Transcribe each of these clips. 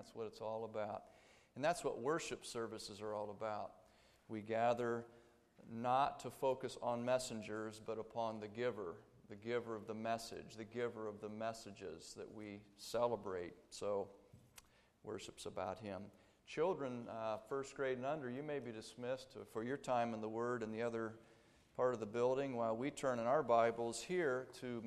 That's what it's all about. And that's what worship services are all about. We gather not to focus on messengers, but upon the giver of the message, the giver of the messages that we celebrate. So worship's about Him. Children, first grade and under, you may be dismissed for your time in the Word in the other part of the building while we turn in our Bibles here to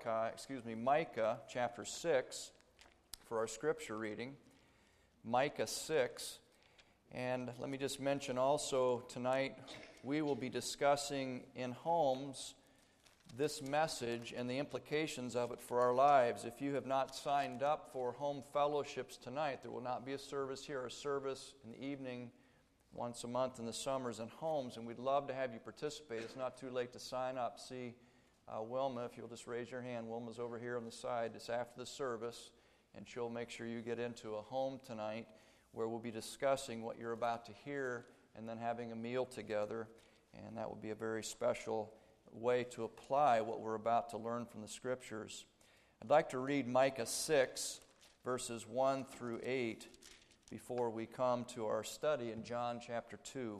Micah chapter 6 for our scripture reading. Micah 6. And let me just mention also tonight we will be discussing in homes this message and the implications of it for our lives. If you have not signed up for home fellowships tonight, there will not be a service here, a service in the evening once a month in the summers in homes, and we'd love to have you participate. It's not too late to sign up. See Wilma, if you'll just raise your hand. Wilma's over here on the side. It's after the service, and she'll make sure you get into a home tonight where we'll be discussing what you're about to hear and then having a meal together, and that will be a very special way to apply what we're about to learn from the Scriptures. I'd like to read Micah 6, verses 1 through 8, before we come to our study in John chapter 2.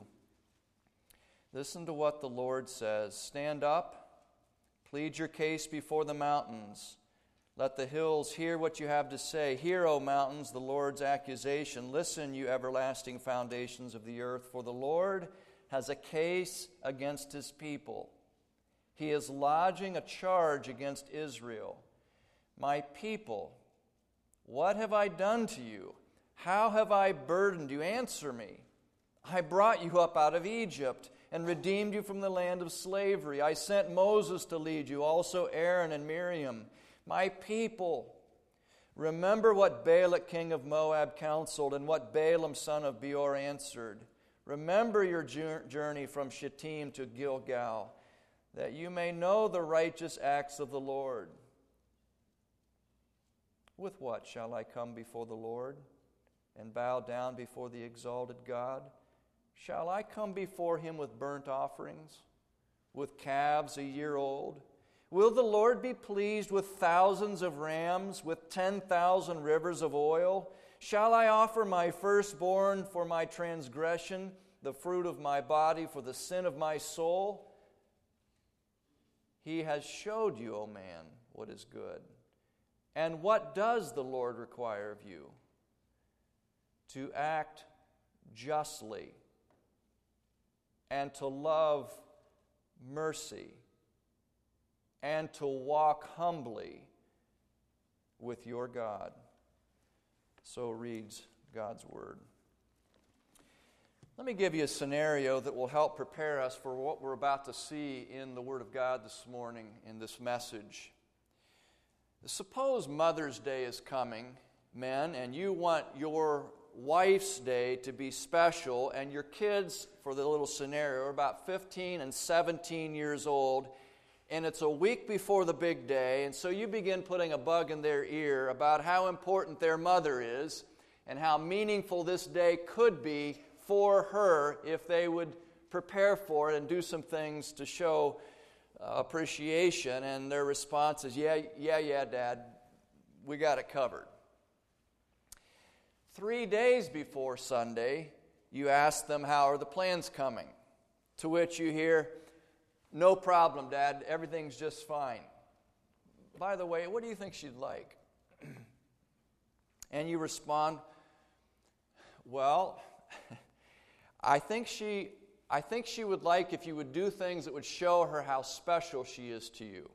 Listen to what the Lord says. Stand up, plead your case before the mountains. Let the hills hear what you have to say. Hear, O mountains, the Lord's accusation. Listen, you everlasting foundations of the earth, for the Lord has a case against His people. He is lodging a charge against Israel. My people, what have I done to you? How have I burdened you? Answer me. I brought you up out of Egypt and redeemed you from the land of slavery. I sent Moses to lead you, also Aaron and Miriam. My people, remember what Balak king of Moab counseled and what Balaam son of Beor answered. Remember your journey from Shittim to Gilgal, that you may know the righteous acts of the Lord. With what shall I come before the Lord and bow down before the exalted God? Shall I come before Him with burnt offerings, with calves a year old? Will the Lord be pleased with thousands of rams, with 10,000 rivers of oil? Shall I offer my firstborn for my transgression, the fruit of my body for the sin of my soul? He has showed you, O man, what is good. And what does the Lord require of you? To act justly and to love mercy and to walk humbly with your God. So reads God's Word. Let me give you a scenario that will help prepare us for what we're about to see in the Word of God this morning in this message. Suppose Mother's Day is coming, men, and you want your wife's day to be special, and your kids, for the little scenario, are about 15 and 17 years old, and it's a week before the big day, and so you begin putting a bug in their ear about how important their mother is and how meaningful this day could be for her if they would prepare for it and do some things to show appreciation. And their response is, yeah, Dad, we got it covered. 3 days before Sunday, you ask them, how are the plans coming? To which you hear, no problem, Dad, everything's just fine. By the way, what do you think she'd like? And you respond, well, I think she would like if you would do things that would show her how special she is to you.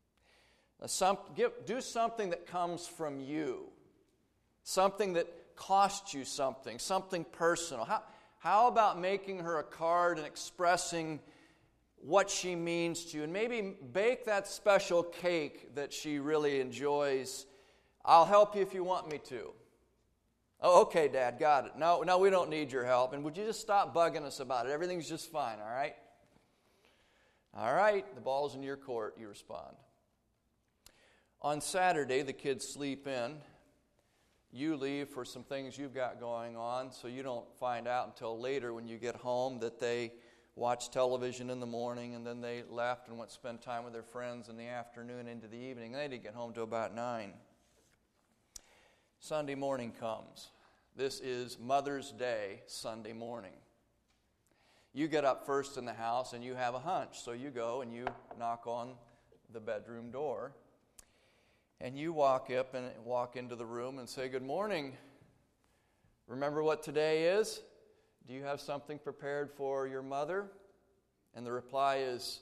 Do something that comes from you. Something that costs you something personal. How about making her a card and expressing what she means to you? And maybe bake that special cake that she really enjoys. I'll help you if you want me to. Oh, okay, Dad, got it. No, we don't need your help. And would you just stop bugging us about it? Everything's just fine, all right? All right, the ball's in your court, you respond. On Saturday, the kids sleep in. You leave for some things you've got going on, so you don't find out until later when you get home that they watched television in the morning, and then they left and went to spend time with their friends in the afternoon into the evening. They didn't get home till about 9. Sunday morning comes. This is Mother's Day, Sunday morning. You get up first in the house and you have a hunch. So you go and you knock on the bedroom door. And you walk up and walk into the room and say, "Good morning. Remember what today is? Do you have something prepared for your mother?" And the reply is,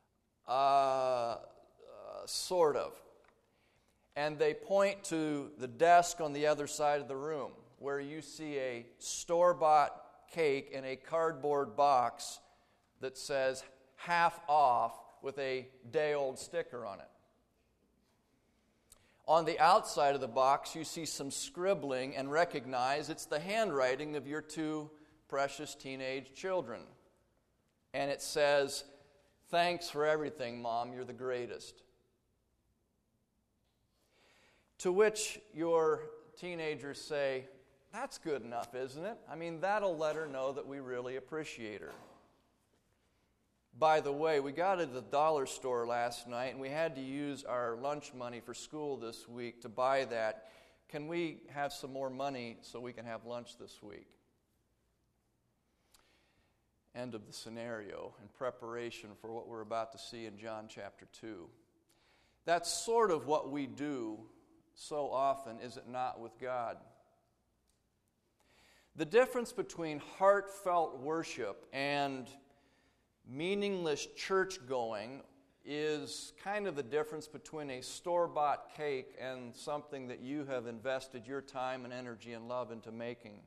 sort of. And they point to the desk on the other side of the room where you see a store-bought cake in a cardboard box that says half off with a day-old sticker on it. On the outside of the box, you see some scribbling and recognize it's the handwriting of your two precious teenage children. And it says, "Thanks for everything, Mom, you're the greatest." To which your teenagers say, "That's good enough, isn't it? I mean, that'll let her know that we really appreciate her." By the way, we got to the dollar store last night, and we had to use our lunch money for school this week to buy that. Can we have some more money so we can have lunch this week? End of the scenario in preparation for what we're about to see in John chapter 2. That's sort of what we do so often, is it not, with God? The difference between heartfelt worship and meaningless church-going is kind of the difference between a store-bought cake and something that you have invested your time and energy and love into making.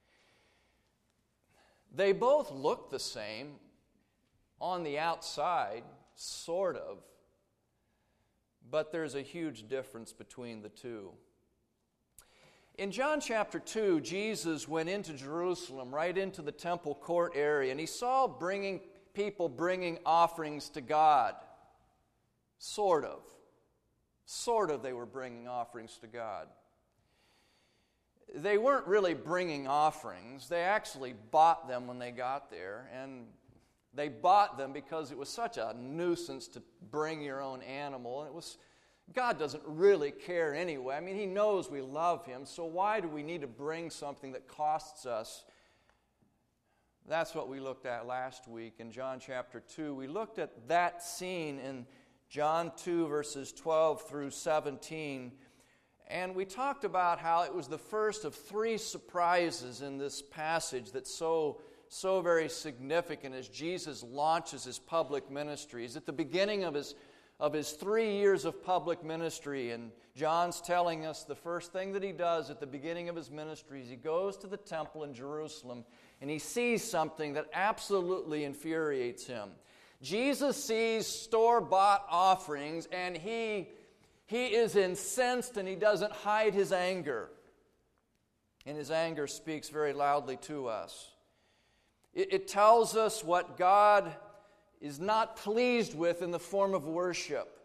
They both look the same on the outside, sort of, but there's a huge difference between the two. In John chapter 2, Jesus went into Jerusalem, right into the temple court area, and he saw people bringing offerings to God. Sort of. Sort of they were bringing offerings to God. They weren't really bringing offerings. They actually bought them when they got there, and they bought them because it was such a nuisance to bring your own animal. And God doesn't really care anyway. I mean, He knows we love Him, so why do we need to bring something that costs us? That's what we looked at last week in John chapter 2. We looked at that scene in John 2, verses 12 through 17, and we talked about how it was the first of three surprises in this passage that's so very significant as Jesus launches His public ministry. He's at the beginning of his 3 years of public ministry, and John's telling us the first thing that He does at the beginning of His ministry is He goes to the temple in Jerusalem, and He sees something that absolutely infuriates Him. Jesus sees store-bought offerings, and He is incensed, and He doesn't hide His anger. And His anger speaks very loudly to us. It tells us what God is not pleased with in the form of worship.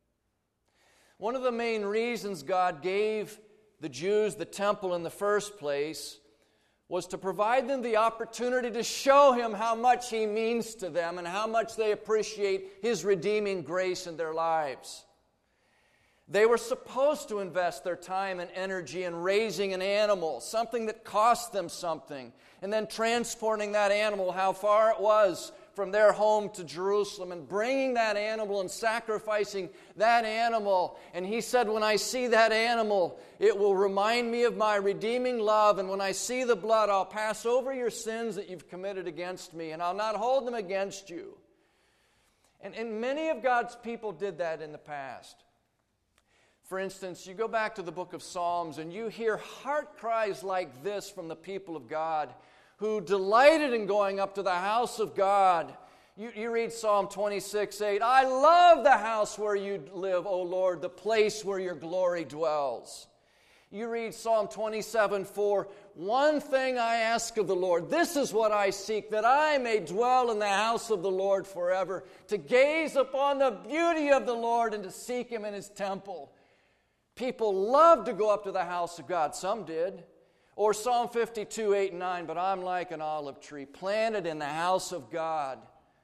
One of the main reasons God gave the Jews the temple in the first place was to provide them the opportunity to show Him how much He means to them and how much they appreciate His redeeming grace in their lives. They were supposed to invest their time and energy in raising an animal, something that cost them something, and then transporting that animal, how far it was from their home to Jerusalem, and bringing that animal and sacrificing that animal. And He said, when I see that animal, it will remind me of my redeeming love, and when I see the blood, I'll pass over your sins that you've committed against me, and I'll not hold them against you. And many of God's people did that in the past. For instance, you go back to the book of Psalms and you hear heart cries like this from the people of God who delighted in going up to the house of God. You read Psalm 26:8, I love the house where you live, O Lord, the place where your glory dwells. You read Psalm 27:4, one thing I ask of the Lord, this is what I seek, that I may dwell in the house of the Lord forever, to gaze upon the beauty of the Lord and to seek Him in His temple. People love to go up to the house of God. Some did. Or Psalm 52:8-9, but I'm like an olive tree planted in the house of God.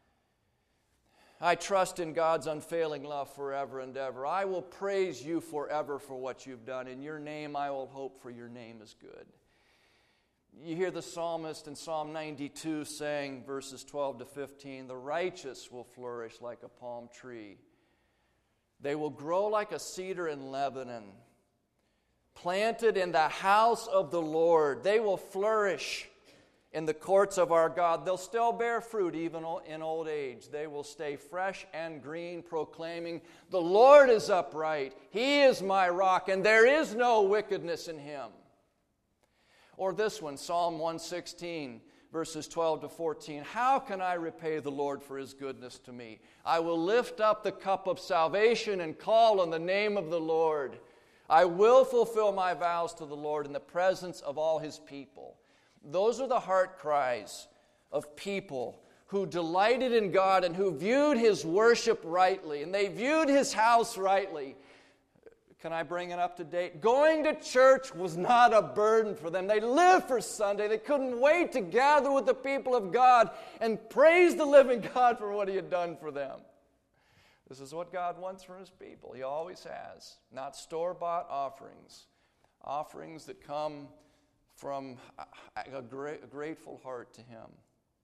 I trust in God's unfailing love forever and ever. I will praise you forever for what you've done. In your name I will hope, for your name is good. You hear the psalmist in Psalm 92 saying, verses 12 to 15, "The righteous will flourish like a palm tree. They will grow like a cedar in Lebanon, planted in the house of the Lord. They will flourish in the courts of our God. They'll still bear fruit even in old age. They will stay fresh and green, proclaiming, 'The Lord is upright. He is my rock, and there is no wickedness in him.'" Or this one, Psalm 116, verses 12 to 14. "How can I repay the Lord for his goodness to me? I will lift up the cup of salvation and call on the name of the Lord. I will fulfill my vows to the Lord in the presence of all his people." Those are the heart cries of people who delighted in God and who viewed his worship rightly, and they viewed his house rightly. Can I bring it up to date? Going to church was not a burden for them. They lived for Sunday. They couldn't wait to gather with the people of God and praise the living God for what he had done for them. This is what God wants from his people. He always has. Not store-bought offerings. Offerings that come from a grateful heart to him.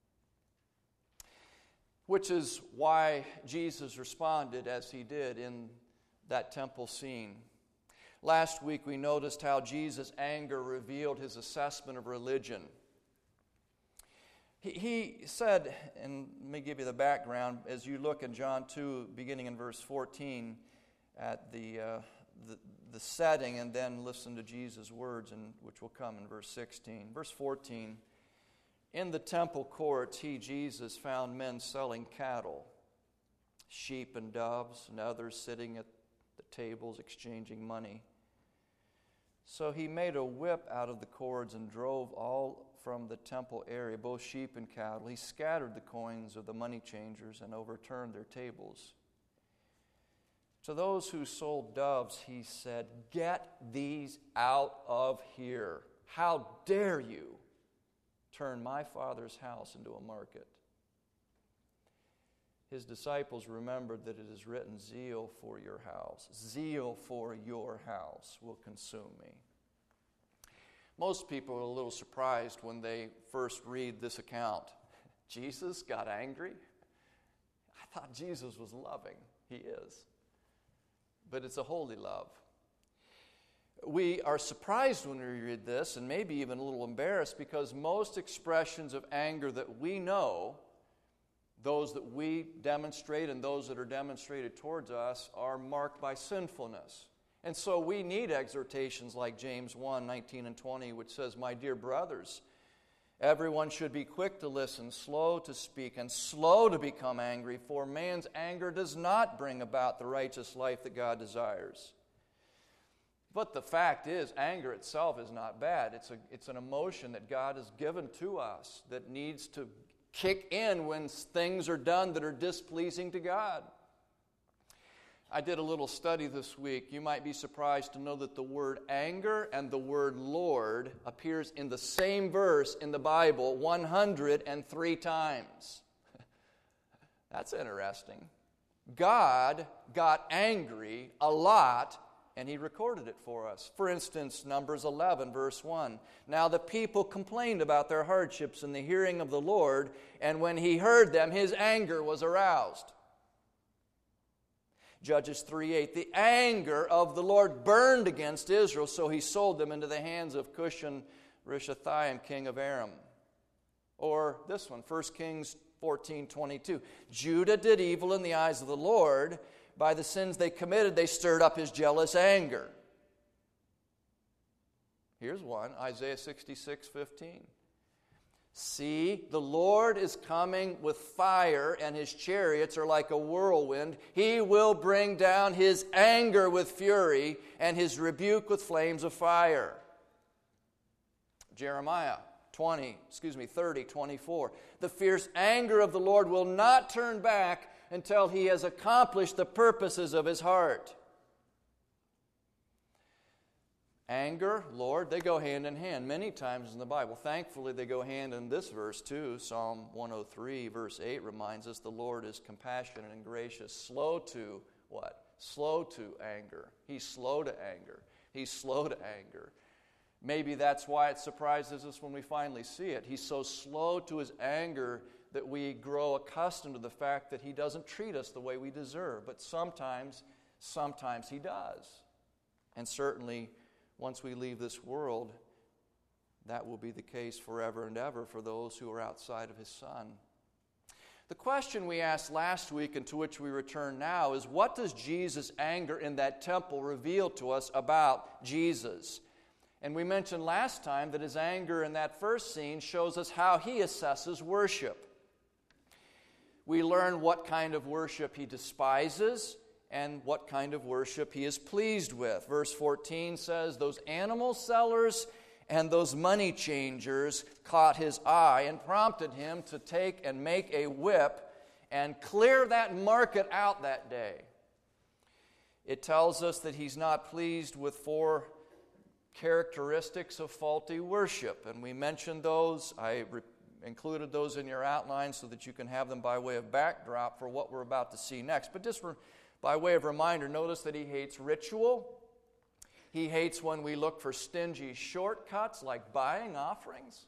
Which is why Jesus responded as he did in that temple scene. Last week we noticed how Jesus' anger revealed his assessment of religion. He said, and let me give you the background, as you look in John 2, beginning in verse 14, at the setting, and then listen to Jesus' words, which will come in verse 16. Verse 14, "In the temple courts, he, Jesus, found men selling cattle, sheep and doves, and others sitting at the tables exchanging money. So he made a whip out of the cords and drove all from the temple area, both sheep and cattle. He scattered the coins of the money changers and overturned their tables. To those who sold doves, he said, 'Get these out of here. How dare you turn my Father's house into a market?' His disciples remembered that it is written, 'Zeal for your house will consume me.'" Most people are a little surprised when they first read this account. Jesus got angry? I thought Jesus was loving. He is. But it's a holy love. We are surprised when we read this, and maybe even a little embarrassed, because most expressions of anger that we know, those that we demonstrate and those that are demonstrated towards us, are marked by sinfulness. And so we need exhortations like James 1, 19 and 20, which says, "My dear brothers, everyone should be quick to listen, slow to speak, and slow to become angry, for man's anger does not bring about the righteous life that God desires." But the fact is, anger itself is not bad. It's an emotion that God has given to us that needs to kick in when things are done that are displeasing to God. I did a little study this week. You might be surprised to know that the word anger and the word Lord appears in the same verse in the Bible 103 times. That's interesting. God got angry a lot, and he recorded it for us. For instance, Numbers 11, verse 1. "Now the people complained about their hardships in the hearing of the Lord, and when he heard them, his anger was aroused." Judges 3:8, "The anger of the Lord burned against Israel, so he sold them into the hands of Cushan-Rishathaim, king of Aram." Or this one, 1 Kings 14:22, "Judah did evil in the eyes of the Lord. By the sins they committed, they stirred up his jealous anger." Here's one, Isaiah 66:15. "See, the Lord is coming with fire, and his chariots are like a whirlwind. He will bring down his anger with fury, and his rebuke with flames of fire." Jeremiah 30:24. "The fierce anger of the Lord will not turn back until he has accomplished the purposes of his heart." Anger, Lord, they go hand in hand many times in the Bible. Thankfully, they go hand in this verse too. Psalm 103, verse 8 reminds us the Lord is compassionate and gracious, slow to what? Slow to anger. He's slow to anger. He's slow to anger. Maybe that's why it surprises us when we finally see it. He's so slow to his anger that we grow accustomed to the fact that he doesn't treat us the way we deserve. But sometimes he does. And certainly, once we leave this world, that will be the case forever and ever for those who are outside of his Son. The question we asked last week and to which we return now is, what does Jesus' anger in that temple reveal to us about Jesus? And we mentioned last time that his anger in that first scene shows us how he assesses worship. We learn what kind of worship he despises and what kind of worship he is pleased with. Verse 14 says, those animal sellers and those money changers caught his eye and prompted him to take and make a whip and clear that market out that day. It tells us that he's not pleased with 4 characteristics of faulty worship. And we mentioned those. I included those in your outline so that you can have them by way of backdrop for what we're about to see next. But just by way of reminder, notice that he hates ritual. He hates when we look for stingy shortcuts like buying offerings.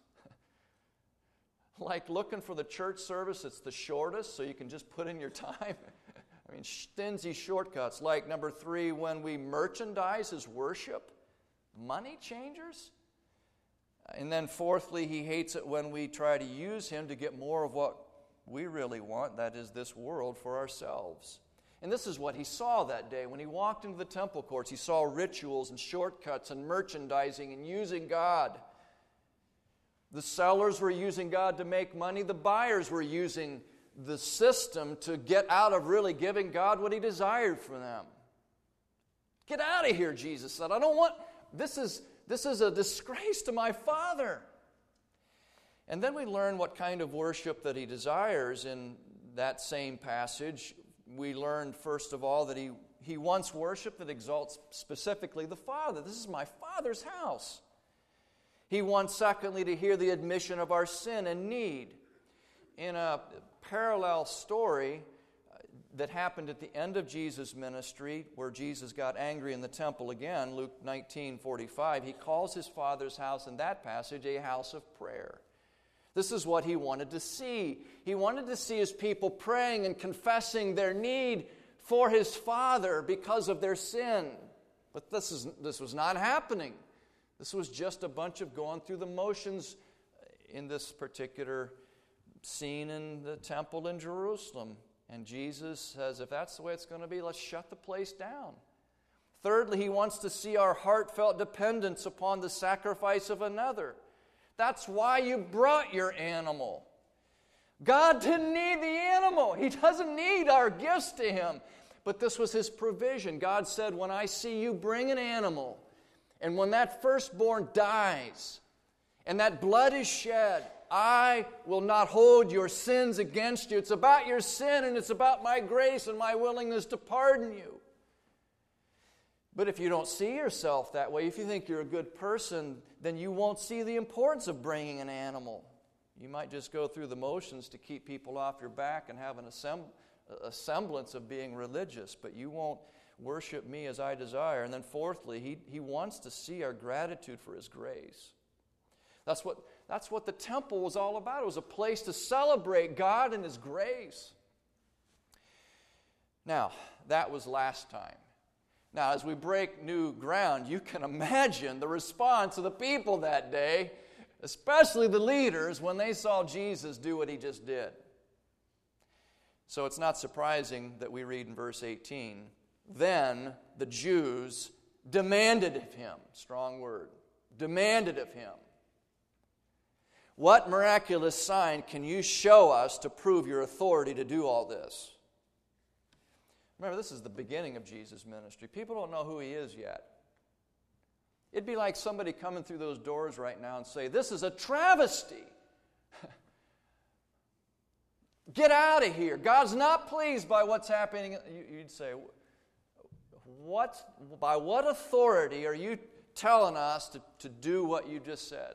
Like looking for the church service that's the shortest so you can just put in your time. I mean, stingy shortcuts. Like number 3, when we merchandise his worship. Money changers. And then fourthly, he hates it when we try to use him to get more of what we really want, that is this world, for ourselves. And this is what he saw that day. When he walked into the temple courts, he saw rituals and shortcuts and merchandising and using God. The sellers were using God to make money. The buyers were using the system to get out of really giving God what he desired from them. Get out of here, Jesus said. I don't want... This is a disgrace to my Father. And then we learn what kind of worship that he desires in that same passage. We learned, first of all, that he wants worship that exalts specifically the Father. This is my Father's house. He wants, secondly, to hear the admission of our sin and need. In a parallel story that happened at the end of Jesus' ministry, where Jesus got angry in the temple again, Luke 19:45, he calls his Father's house in that passage a house of prayer. This is what he wanted to see. He wanted to see his people praying and confessing their need for his Father because of their sin. But this was not happening. This was just a bunch of going through the motions in this particular scene in the temple in Jerusalem. And Jesus says, if that's the way it's going to be, let's shut the place down. Thirdly, he wants to see our heartfelt dependence upon the sacrifice of another. That's why you brought your animal. God didn't need the animal. He doesn't need our gifts to him. But this was his provision. God said, when I see you bring an animal, and when that firstborn dies, and that blood is shed, I will not hold your sins against you. It's about your sin, and it's about my grace and my willingness to pardon you. But if you don't see yourself that way, if you think you're a good person, then you won't see the importance of bringing an animal. You might just go through the motions to keep people off your back and have a semblance of being religious, but you won't worship me as I desire. And then fourthly, he wants to see our gratitude for his grace. That's what the temple was all about. It was a place to celebrate God and his grace. Now, that was last time. Now, as we break new ground, you can imagine the response of the people that day, especially the leaders, when they saw Jesus do what he just did. So it's not surprising that we read in verse 18, then the Jews demanded of him, strong word, demanded of him, what miraculous sign can you show us to prove your authority to do all this? Remember, this is the beginning of Jesus' ministry. People don't know who he is yet. It'd be like somebody coming through those doors right now and say, this is a travesty. Get out of here. God's not pleased by what's happening. You'd say, by what authority are you telling us to do what you just said?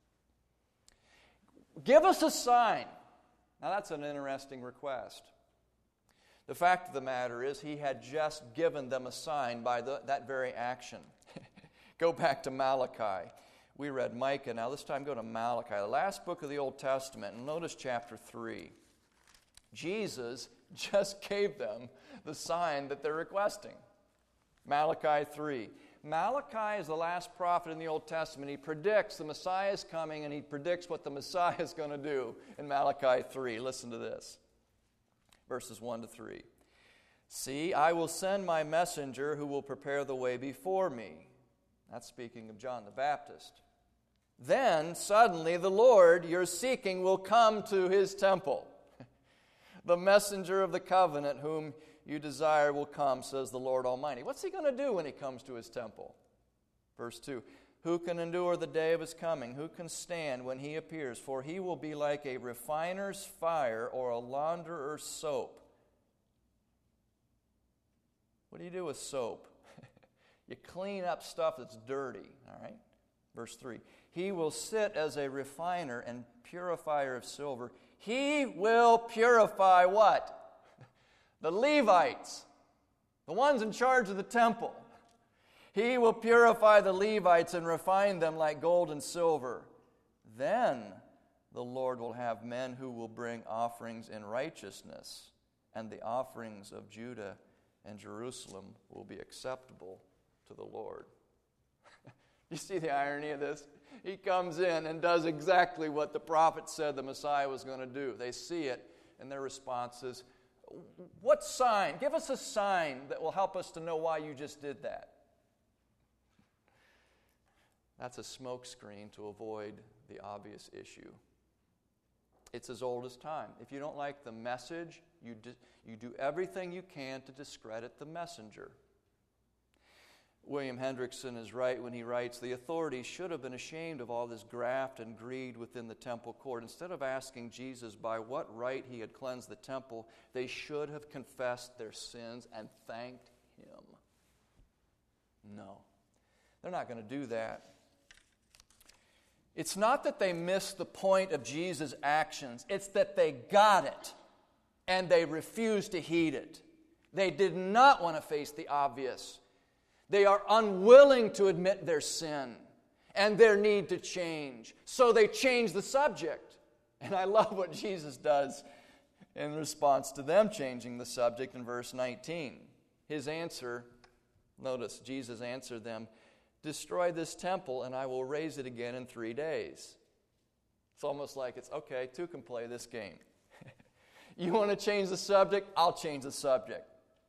Give us a sign. Now that's an interesting request. The fact of the matter is he had just given them a sign by that very action. Go back to Malachi. We read Micah. Now this time go to Malachi, the last book of the Old Testament, and notice chapter 3. Jesus just gave them the sign that they're requesting. Malachi 3. Malachi is the last prophet in the Old Testament. He predicts the Messiah is coming, and he predicts what the Messiah is going to do in Malachi 3. Listen to this. Verses 1 to 3. See, I will send my messenger who will prepare the way before me. That's speaking of John the Baptist. Then, suddenly, the Lord you're seeking will come to his temple. The messenger of the covenant whom you desire will come, says the Lord Almighty. What's he going to do when he comes to his temple? Verse 2. Who can endure the day of his coming? Who can stand when he appears? For he will be like a refiner's fire or a launderer's soap. What do you do with soap? You clean up stuff that's dirty, all right? Verse 3. He will sit as a refiner and purifier of silver. He will purify what? The Levites, the ones in charge of the temple. He will purify the Levites and refine them like gold and silver. Then the Lord will have men who will bring offerings in righteousness, and the offerings of Judah and Jerusalem will be acceptable to the Lord. You see the irony of this? He comes in and does exactly what the prophet said the Messiah was going to do. They see it, and their response is, what sign? Give us a sign that will help us to know why you just did that. That's a smokescreen to avoid the obvious issue. It's as old as time. If you don't like the message, you do everything you can to discredit the messenger. William Hendrickson is right when he writes, the authorities should have been ashamed of all this graft and greed within the temple court. Instead of asking Jesus by what right he had cleansed the temple, they should have confessed their sins and thanked him. No, they're not going to do that. It's not that they missed the point of Jesus' actions. It's that they got it, and they refused to heed it. They did not want to face the obvious. They are unwilling to admit their sin and their need to change. So they change the subject. And I love what Jesus does in response to them changing the subject in verse 19. His answer, notice, Jesus answered them, destroy this temple and I will raise it again in 3 days. It's almost like it's, okay, two can play this game. You want to change the subject? I'll change the subject.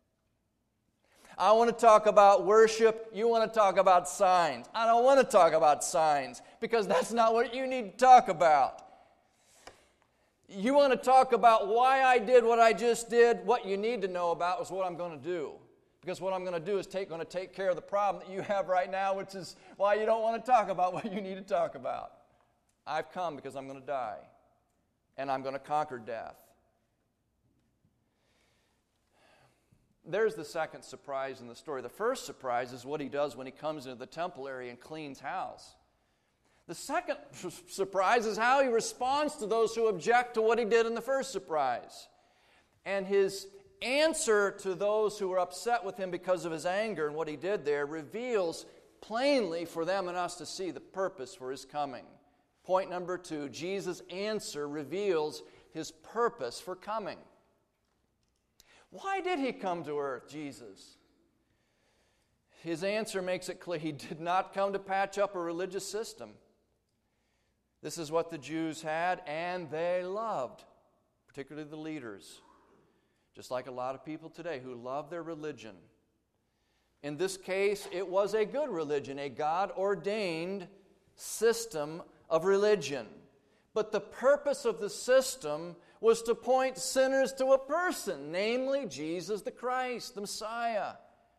I want to talk about worship. You want to talk about signs. I don't want to talk about signs because that's not what you need to talk about. You want to talk about why I did what I just did. What you need to know about is what I'm going to do. Because what I'm going to do is going to take care of the problem that you have right now, which is why you don't want to talk about what you need to talk about. I've come because I'm going to die. And I'm going to conquer death. There's the second surprise in the story. The first surprise is what he does when he comes into the temple area and cleans house. The second surprise is how he responds to those who object to what he did in the first surprise. And his answer to those who were upset with him because of his anger and what he did there reveals plainly for them and us to see the purpose for his coming. Point number 2, Jesus' answer reveals his purpose for coming. Why did he come to earth, Jesus? His answer makes it clear he did not come to patch up a religious system. This is what the Jews had, and they loved, particularly the leaders, just like a lot of people today who love their religion. In this case, it was a good religion, a God-ordained system of religion. But the purpose of the system was to point sinners to a person, namely Jesus the Christ, the Messiah.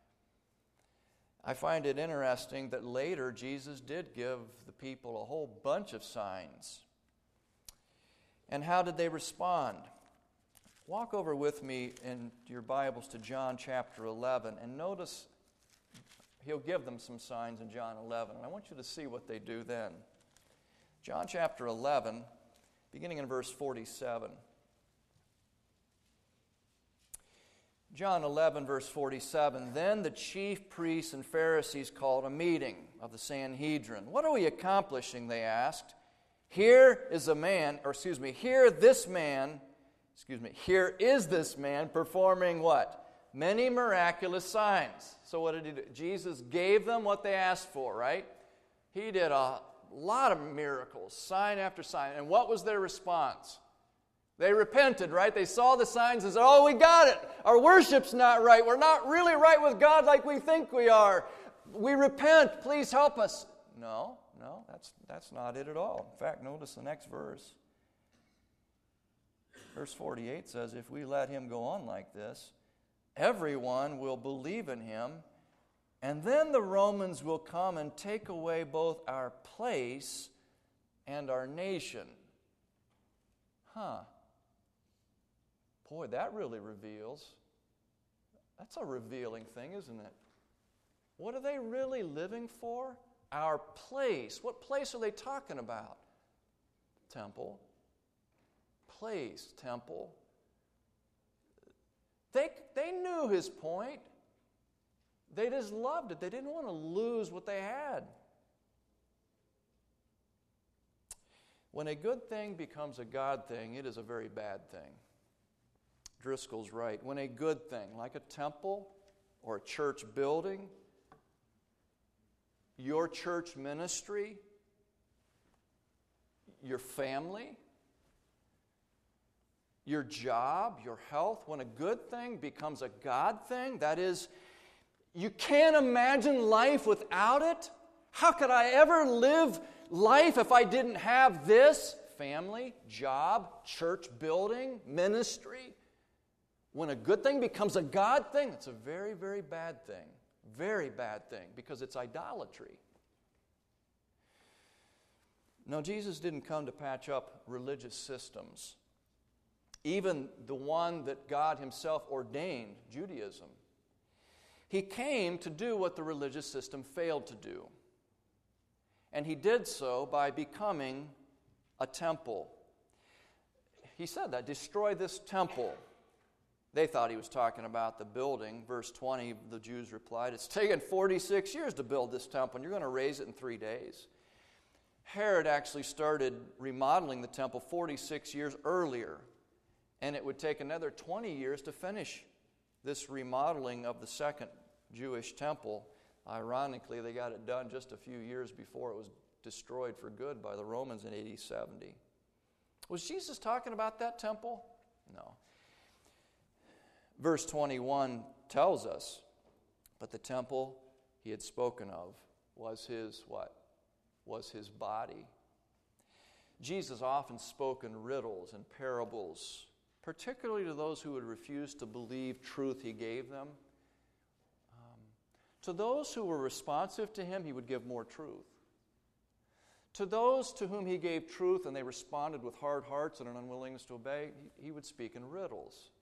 I find it interesting that later Jesus did give the people a whole bunch of signs. And how did they respond? Walk over with me in your Bibles to John chapter 11 and notice he'll give them some signs in John 11. And I want you to see what they do then. John chapter 11, beginning in verse 47. John 11, verse 47, then the chief priests and Pharisees called a meeting of the Sanhedrin. What are we accomplishing, they asked. Here is this man performing what? Many miraculous signs. So what did he do? Jesus gave them what they asked for, right? He did a lot of miracles, sign after sign. And what was their response? They repented, right? They saw the signs and said, oh, we got it. Our worship's not right. We're not really right with God like we think we are. We repent. Please help us. No, that's not it at all. In fact, notice the next verse. Verse 48 says, if we let him go on like this, everyone will believe in him, and then the Romans will come and take away both our place and our nation. Boy, that really reveals. That's a revealing thing, isn't it? What are they really living for? Our place. What place are they talking about? Temple. Place, temple. They knew his point. They just loved it. They didn't want to lose what they had. When a good thing becomes a God thing, it is a very bad thing. Driscoll's right. When a good thing, like a temple or a church building, your church ministry, your family, your job, your health, when a good thing becomes a God thing, that is, you can't imagine life without it. How could I ever live life if I didn't have this? Family, job, church building, ministry. When a good thing becomes a God thing, it's a very, very bad thing. Very bad thing, because it's idolatry. No, Jesus didn't come to patch up religious systems. Even the one that God himself ordained, Judaism. He came to do what the religious system failed to do. And he did so by becoming a temple. He said that, destroy this temple. They thought he was talking about the building. Verse 20, the Jews replied, it's taken 46 years to build this temple, and you're going to raise it in 3 days. Herod actually started remodeling the temple 46 years earlier, and it would take another 20 years to finish this remodeling of the second Jewish temple. Ironically, they got it done just a few years before it was destroyed for good by the Romans in AD 70. Was Jesus talking about that temple? No. Verse 21 tells us, but the temple he had spoken of was his what? Was his body. Jesus often spoke in riddles and parables, particularly to those who would refuse to believe truth he gave them. To those who were responsive to him, he would give more truth. To those to whom he gave truth and they responded with hard hearts and an unwillingness to obey, he would speak in riddles.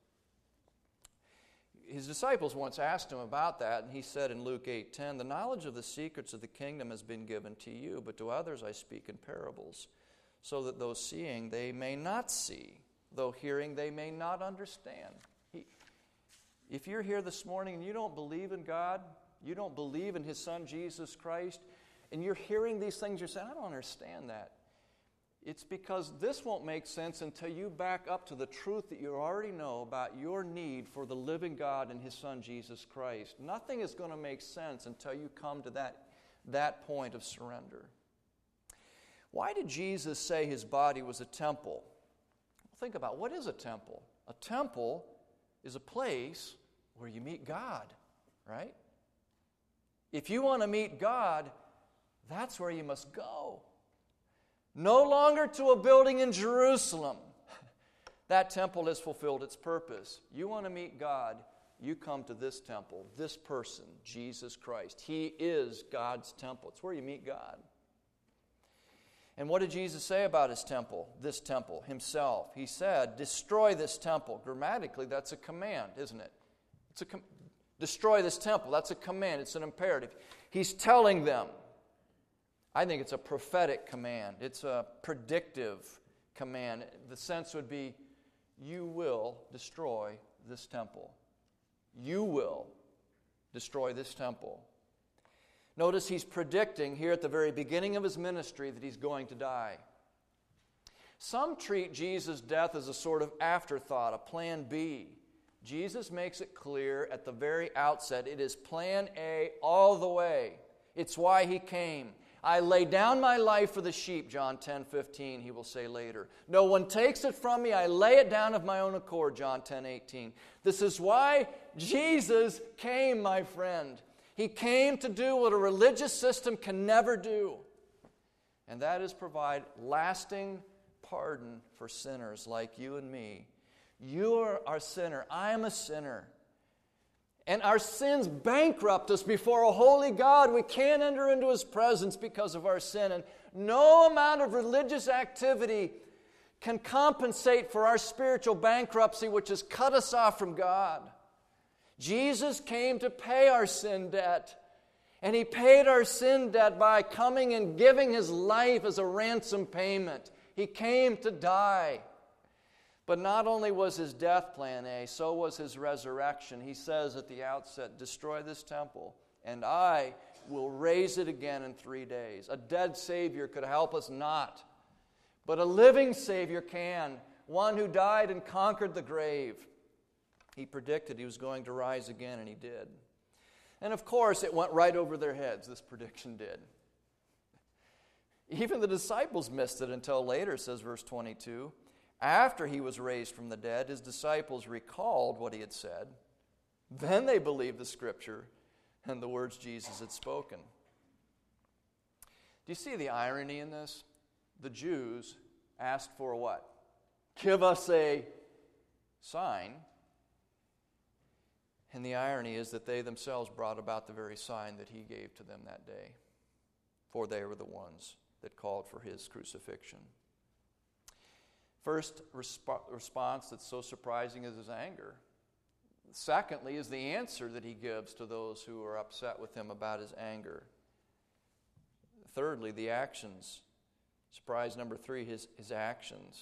His disciples once asked him about that, and he said in Luke 8:10, the knowledge of the secrets of the kingdom has been given to you, but to others I speak in parables, so that those seeing they may not see, though hearing they may not understand. If you're here this morning and you don't believe in God, you don't believe in his Son Jesus Christ, and you're hearing these things, you're saying, I don't understand that. It's because this won't make sense until you back up to the truth that you already know about your need for the living God and his Son Jesus Christ. Nothing is going to make sense until you come to that point of surrender. Why did Jesus say his body was a temple? Think about, what is a temple? A temple is a place where you meet God, right? If you want to meet God, that's where you must go. No longer to a building in Jerusalem. That temple has fulfilled its purpose. You want to meet God, you come to this temple, this person, Jesus Christ. He is God's temple. It's where you meet God. And what did Jesus say about his temple, this temple, himself? He said, destroy this temple. Grammatically, that's a command, isn't it? Destroy this temple. That's a command. It's an imperative. He's telling them. I think it's a prophetic command. It's a predictive command. The sense would be, you will destroy this temple. you will destroy this temple. Notice he's predicting here at the very beginning of his ministry that he's going to die. Some treat Jesus' death as a sort of afterthought, a plan B. Jesus makes it clear at the very outset, it is plan A all the way. It's why he came. I lay down my life for the sheep, John 10:15, he will say later. No one takes it from me, I lay it down of my own accord, John 10:18. This is why Jesus came, my friend. He came to do what a religious system can never do, and that is provide lasting pardon for sinners like you and me. You are a sinner. I am a sinner. And our sins bankrupt us before a holy God. We can't enter into His presence because of our sin. And no amount of religious activity can compensate for our spiritual bankruptcy, which has cut us off from God. Jesus came to pay our sin debt. And He paid our sin debt by coming and giving His life as a ransom payment. He came to die. But not only was His death plan A, so was His resurrection. He says at the outset, destroy this temple, and I will raise it again in 3 days. A dead Savior could help us not. But a living Savior can, one who died and conquered the grave. He predicted He was going to rise again, and He did. And of course, it went right over their heads, this prediction did. Even the disciples missed it until later, says verse 22. After He was raised from the dead, His disciples recalled what He had said. Then they believed the Scripture and the words Jesus had spoken. Do you see the irony in this? The Jews asked for what? Give us a sign. And the irony is that they themselves brought about the very sign that He gave to them that day. For they were the ones that called for His crucifixion. First response that's so surprising is His anger. Secondly is the answer that He gives to those who are upset with Him about His anger. Thirdly, the actions. Surprise number 3, His actions.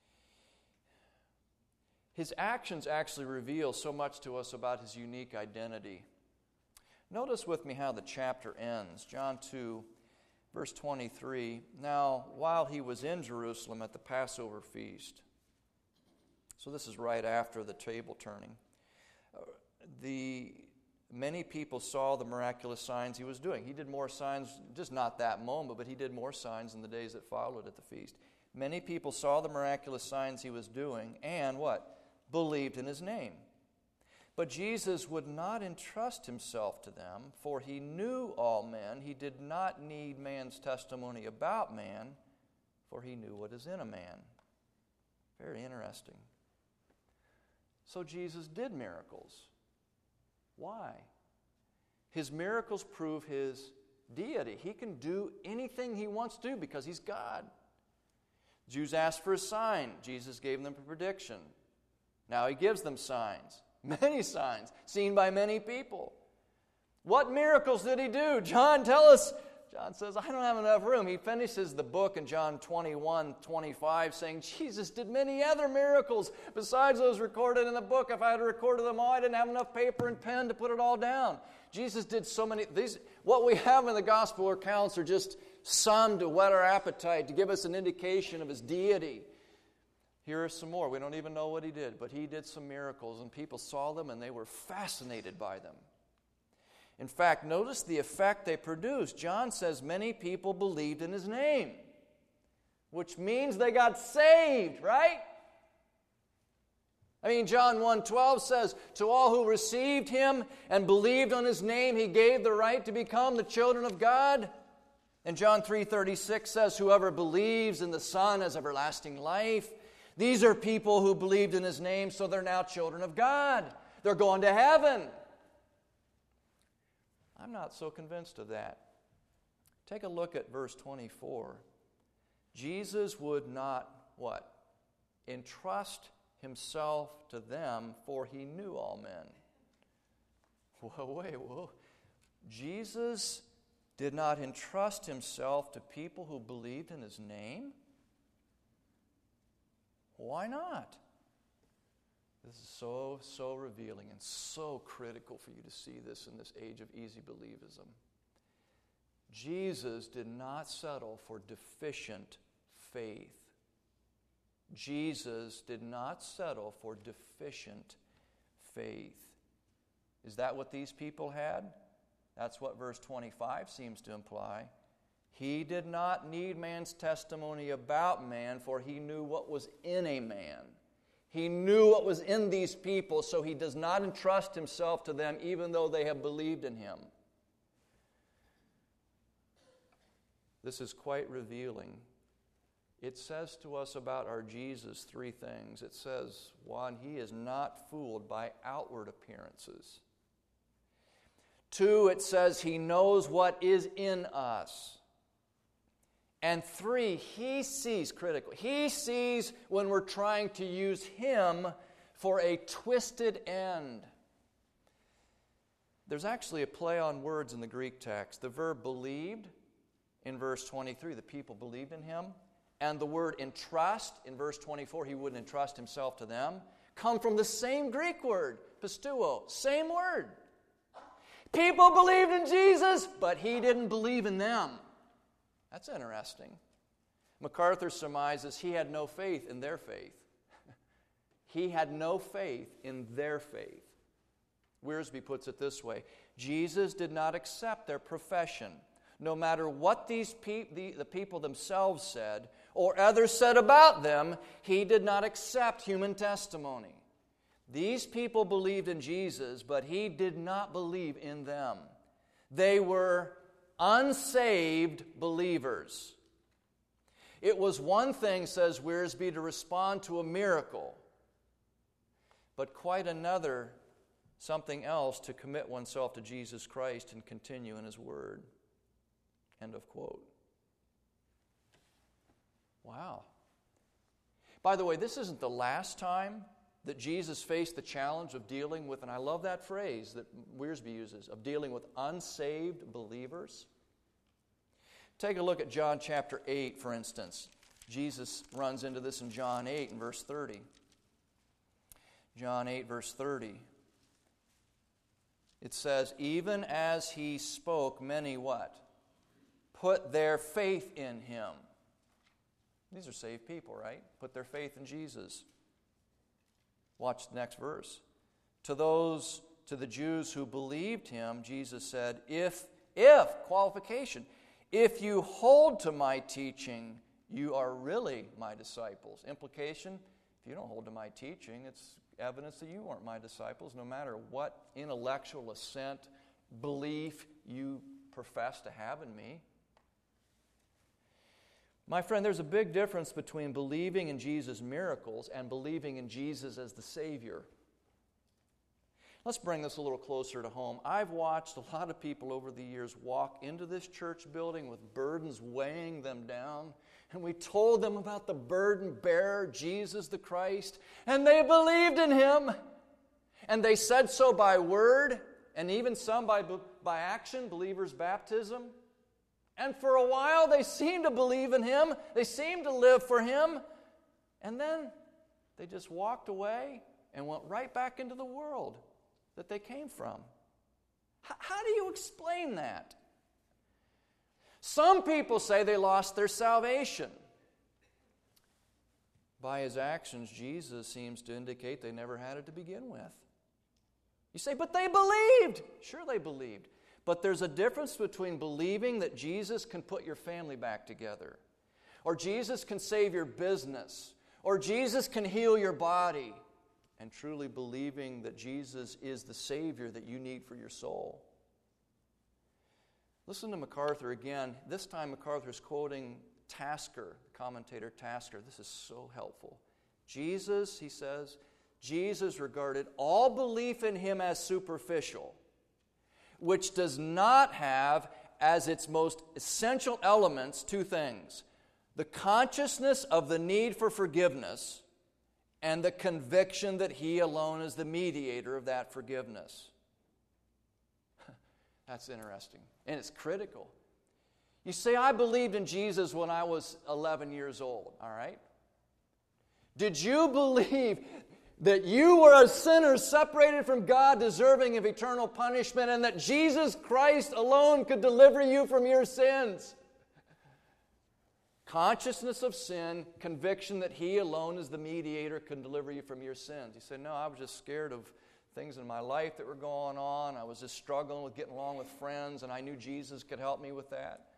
His actions actually reveal so much to us about His unique identity. Notice with me how the chapter ends. John 2, verse 23. Now, while He was in Jerusalem at the Passover feast, so this is right after the table turning, many people saw the miraculous signs He was doing. He did more signs, just not that moment, but He did more signs in the days that followed at the feast. Many people saw the miraculous signs He was doing and what? Believed in His name. But Jesus would not entrust Himself to them, for He knew all men. He did not need man's testimony about man, for He knew what is in a man. Very interesting. So Jesus did miracles. Why? His miracles prove His deity. He can do anything He wants to do because He's God. Jews asked for a sign. Jesus gave them a prediction. Now He gives them signs. Many signs, seen by many people. What miracles did He do? John, tell us. John says, I don't have enough room. He finishes the book in John 21:25 saying, Jesus did many other miracles besides those recorded in the book. If I had recorded them all, I didn't have enough paper and pen to put it all down. Jesus did so many. What we have in the gospel accounts are just some to whet our appetite, to give us an indication of His deity. Here are some more. We don't even know what He did, but He did some miracles, and people saw them, and they were fascinated by them. In fact, notice the effect they produced. John says many people believed in His name, which means they got saved, right? I mean, John 1:12 says, to all who received Him and believed on His name, He gave the right to become the children of God. And John 3:36 says, whoever believes in the Son has everlasting life. These are people who believed in His name, so they're now children of God. They're going to heaven. I'm not so convinced of that. Take a look at verse 24. Jesus would not, what? Entrust Himself to them, for He knew all men. Whoa. Jesus did not entrust Himself to people who believed in His name? Why not? This is so revealing and so critical for you to see this in this age of easy believism. Jesus did not settle for deficient faith. Jesus did not settle for deficient faith. Is that what these people had? That's what verse 25 seems to imply. He did not need man's testimony about man, for he knew what was in a man. He knew what was in these people, so he does not entrust himself to them, even though they have believed in him. This is quite revealing. It says to us about our Jesus three things. It says, one, he is not fooled by outward appearances. Two, it says he knows what is in us. And three, he sees, critically, he sees when we're trying to use him for a twisted end. There's actually a play on words in the Greek text. The verb believed in verse 23, the people believed in him, and the word entrust in verse 24, he wouldn't entrust himself to them, come from the same Greek word, pisteuo, same word. People believed in Jesus, but he didn't believe in them. That's interesting. MacArthur surmises he had no faith in their faith. He had no faith in their faith. Wiersbe puts it this way: Jesus did not accept their profession, no matter what the people themselves said or others said about them. He did not accept human testimony. These people believed in Jesus, but he did not believe in them. They were unsaved believers. It was one thing, says Wiersbe, to respond to a miracle, but quite another, something else, to commit oneself to Jesus Christ and continue in his word. End of quote. Wow. By the way, this isn't the last time that Jesus faced the challenge of dealing with, and I love that phrase that Wiersbe uses, of dealing with unsaved believers. Take a look at John chapter 8, for instance. Jesus runs into this in John 8 and verse 30. John 8, verse 30. It says, even as he spoke, many what? Put their faith in him. These are saved people, right? Put their faith in Jesus. Watch the next verse. To the Jews who believed him, Jesus said, if, qualification, if you hold to my teaching, you are really my disciples. Implication, if you don't hold to my teaching, it's evidence that you aren't my disciples, no matter what intellectual assent, belief you profess to have in me. My friend, there's a big difference between believing in Jesus' miracles and believing in Jesus as the Savior. Let's bring this a little closer to home. I've watched a lot of people over the years walk into this church building with burdens weighing them down, and we told them about the burden bearer, Jesus the Christ, and they believed in him. And they said so by word, and even some by action, believers' baptism. And for a while, they seemed to believe in him. They seemed to live for him. And then they just walked away and went right back into the world that they came from. How do you explain that? Some people say they lost their salvation. By his actions, Jesus seems to indicate they never had it to begin with. You say, but they believed. Sure, they believed. But there's a difference between believing that Jesus can put your family back together, or Jesus can save your business, or Jesus can heal your body, and truly believing that Jesus is the Savior that you need for your soul. Listen to MacArthur again. This time MacArthur's quoting Tasker, commentator Tasker. This is so helpful. Jesus, he says, Jesus regarded all belief in him as superficial, which does not have as its most essential elements two things: the consciousness of the need for forgiveness and the conviction that he alone is the mediator of that forgiveness. That's interesting, and it's critical. You say, I believed in Jesus when I was 11 years old, all right? Did you believe that you were a sinner separated from God, deserving of eternal punishment, and that Jesus Christ alone could deliver you from your sins. Consciousness of sin, conviction that He alone is the mediator, can deliver you from your sins. He said, no, I was just scared of things in my life that were going on. I was just struggling with getting along with friends, and I knew Jesus could help me with that.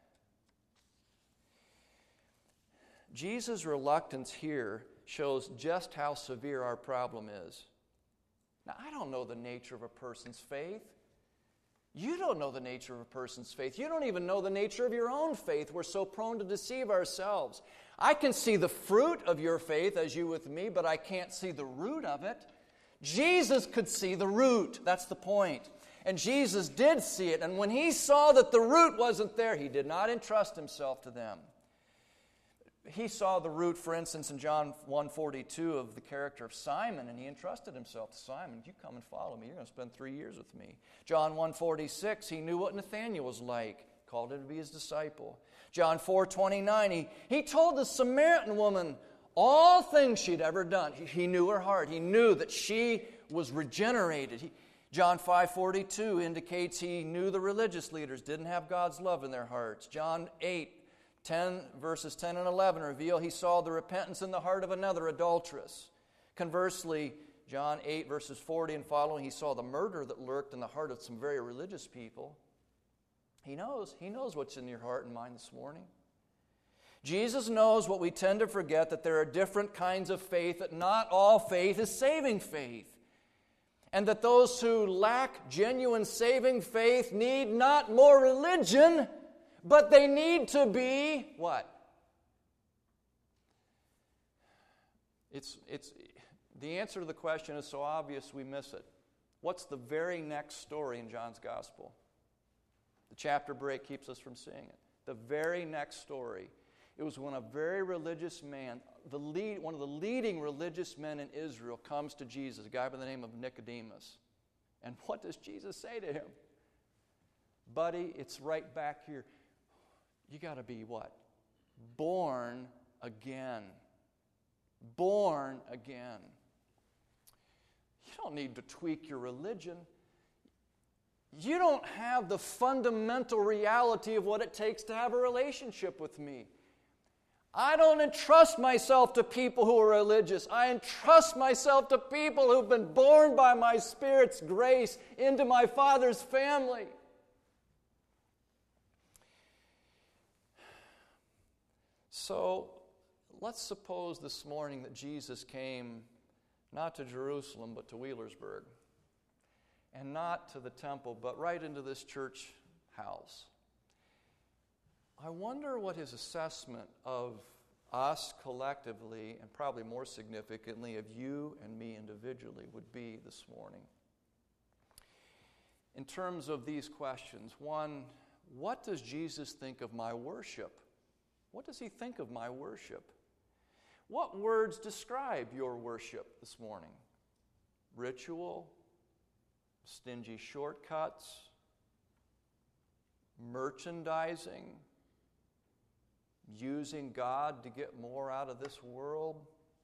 Jesus' reluctance here shows just how severe our problem is. Now, I don't know the nature of a person's faith. You don't know the nature of a person's faith. You don't even know the nature of your own faith. We're so prone to deceive ourselves. I can see the fruit of your faith, as you with me, but I can't see the root of it. Jesus could see the root. That's the point. And Jesus did see it. And when He saw that the root wasn't there, He did not entrust Himself to them. He saw the root, for instance, in John 1:42 of the character of Simon, and He entrusted Himself to Simon. You come and follow me. You're going to spend 3 years with me. John 1:46, He knew what Nathanael was like, called him to be His disciple. John 4:29, he told the Samaritan woman all things she'd ever done. He knew her heart. He knew that she was regenerated. John 5:42 indicates He knew the religious leaders didn't have God's love in their hearts. John 8:10, verses 10 and 11 reveal He saw the repentance in the heart of another adulteress. Conversely, John 8, verses 40 and following, He saw the murder that lurked in the heart of some very religious people. He knows what's in your heart and mind this morning. Jesus knows what we tend to forget, that there are different kinds of faith, that not all faith is saving faith. And that those who lack genuine saving faith need not more religion, but they need to be what? The answer to the question is so obvious we miss it. What's the very next story in John's Gospel? The chapter break keeps us from seeing it. The very next story. It was when a very religious man, one of the leading religious men in Israel, comes to Jesus, a guy by the name of Nicodemus. And what does Jesus say to him? Buddy, it's right back here. You got to be what? Born again. Born again. You don't need to tweak your religion. You don't have the fundamental reality of what it takes to have a relationship with me. I don't entrust myself to people who are religious. I entrust myself to people who've been born by my Spirit's grace into my Father's family. So, let's suppose this morning that Jesus came not to Jerusalem, but to Wheelersburg. And not to the temple, but right into this church house. I wonder what His assessment of us collectively, and probably more significantly of you and me individually, would be this morning. In terms of these questions, one, what does Jesus think of my worship? What does He think of my worship? What words describe your worship this morning? Ritual, stingy shortcuts, merchandising, using God to get more out of this world.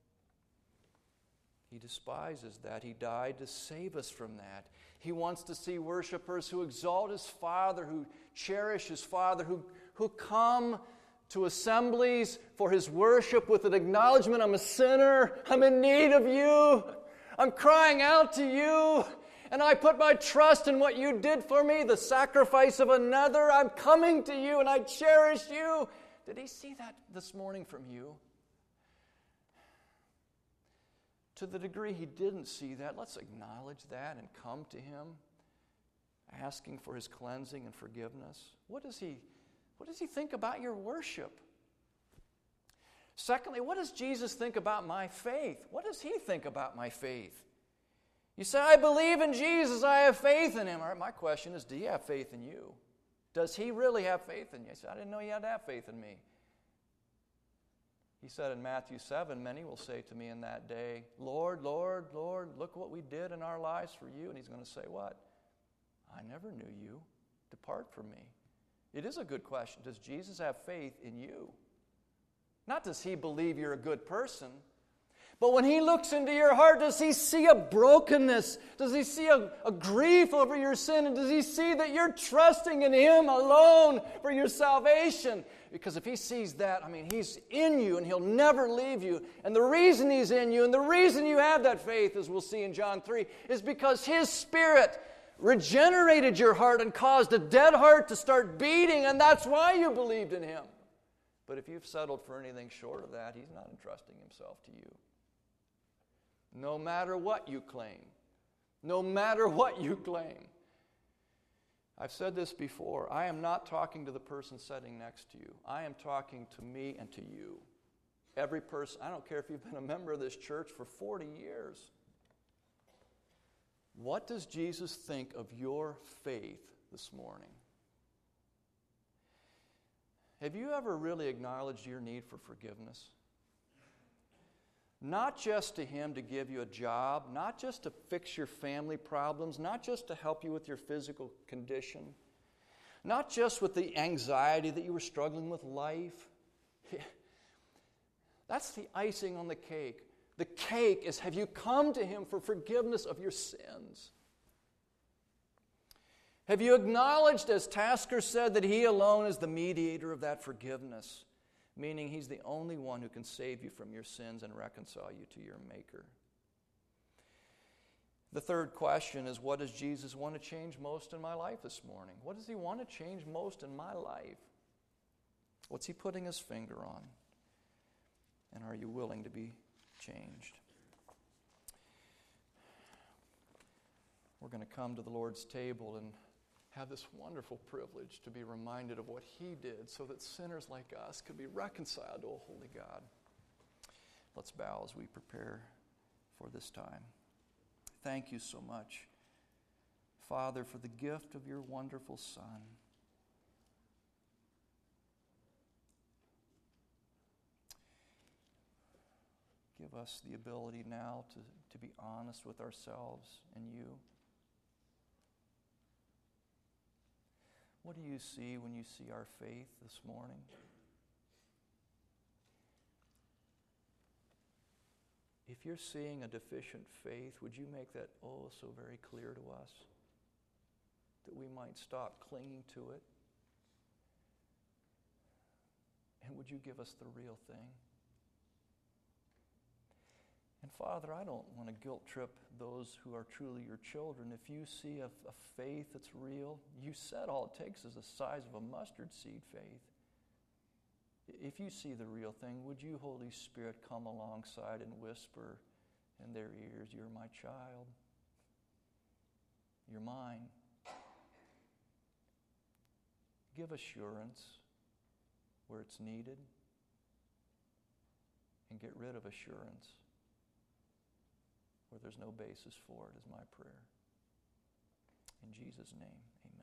He despises that. He died to save us from that. He wants to see worshipers who exalt His Father, who cherish His Father, who come to assemblies for His worship with an acknowledgement, I'm a sinner, I'm in need of You, I'm crying out to You, and I put my trust in what You did for me, the sacrifice of another. I'm coming to You and I cherish You. Did He see that this morning from you? To the degree He didn't see that, let's acknowledge that and come to Him, asking for His cleansing and forgiveness. What does He think about your worship? Secondly, what does Jesus think about my faith? What does He think about my faith? You say, I believe in Jesus, I have faith in Him. All right, my question is, do you have faith in you? Does He really have faith in you? You say, I didn't know you had to have faith in me. He said in Matthew 7, many will say to me in that day, Lord, Lord, Lord, look what we did in our lives for You. And He's going to say what? I never knew you. Depart from me. It is a good question. Does Jesus have faith in you? Not does He believe you're a good person, But when He looks into your heart, does He see a brokenness? Does He see a grief over your sin? And does He see that you're trusting in Him alone for your salvation? Because if He sees that, He's in you and He'll never leave you. And the reason He's in you and the reason you have that faith, as we'll see in John 3, is because His Spirit regenerated your heart and caused a dead heart to start beating, and that's why you believed in Him. But if you've settled for anything short of that, He's not entrusting Himself to you. No matter what you claim. No matter what you claim. I've said this before. I am not talking to the person sitting next to you. I am talking to me and to you. Every person. I don't care if you've been a member of this church for 40 years. What does Jesus think of your faith this morning? Have you ever really acknowledged your need for forgiveness? Not just to Him to give you a job, not just to fix your family problems, not just to help you with your physical condition, not just with the anxiety that you were struggling with life. That's the icing on the cake. The cake is, have you come to Him for forgiveness of your sins? Have you acknowledged, as Tasker said, that He alone is the mediator of that forgiveness? Meaning He's the only one who can save you from your sins and reconcile you to your Maker. The third question is, what does Jesus want to change most in my life this morning? What does He want to change most in my life? What's He putting His finger on? And are you willing to be changed? We're going to come to the Lord's table and have this wonderful privilege to be reminded of what He did so that sinners like us could be reconciled to a holy God. Let's bow as we prepare for this time. Thank you so much, Father, for the gift of your wonderful Son. Give us the ability now to be honest with ourselves and you. What do you see when you see our faith this morning? If you're seeing a deficient faith, would you make that so very clear to us? That we might stop clinging to it? And would you give us the real thing? And Father, I don't want to guilt trip those who are truly your children. If you see a faith that's real, you said all it takes is the size of a mustard seed faith. If you see the real thing, would you, Holy Spirit, come alongside and whisper in their ears, you're my child. You're mine. Give assurance where it's needed, and get rid of assurance where there's no basis for it, is my prayer. In Jesus' name, amen.